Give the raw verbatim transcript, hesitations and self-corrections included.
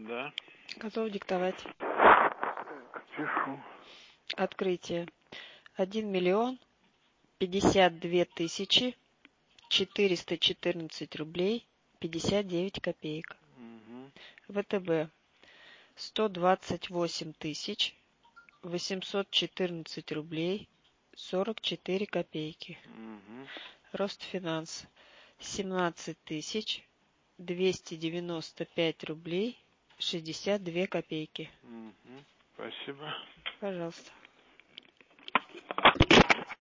Да. Готов диктовать. Пишу. Открытие. Один миллион пятьдесят две тысячи четыреста четырнадцать рублей пятьдесят девять копеек. Угу. ВТБ. Сто двадцать восемь тысяч восемьсот четырнадцать рублей сорок четыре копейки. Угу. Ростфинанс. Семнадцать тысяч двести девяносто пять рублей шестьдесят две копейки. Угу. Спасибо. Пожалуйста.